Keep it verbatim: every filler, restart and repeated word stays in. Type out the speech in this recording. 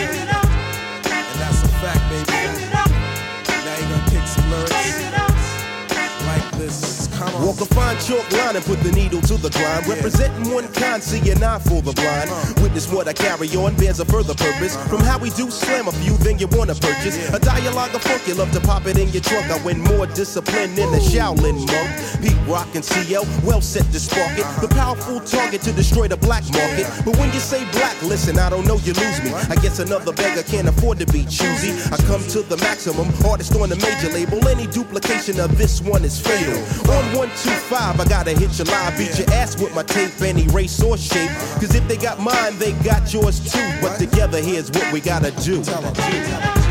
And that's a fact, baby. Now you gonna kick some lyrics like this. Come on. Walk a fine chalk line and put the needle to the grind. Yeah. Representing one kind, see an eye for the blind. Uh. Witness what I carry on bears a further purpose. Uh-huh. From how we do slam a few, then you wanna purchase Yeah. a dialogue of funk. You love to pop it in your trunk. I win more discipline than a Shaolin monk. Pete Rock and C L, well set to spark it. The powerful target to destroy the black market. Yeah. But when you say black, listen, I don't know, you lose me. What? I guess another beggar can't afford to be choosy. I come to the maximum, artist on the major label. Any duplication of this one is fatal. On one two five, I gotta hit your live. Beat your ass with my tape, any race or shape. Cause if they got mine, they got yours too. But together, here's what we gotta do. Tell 'em.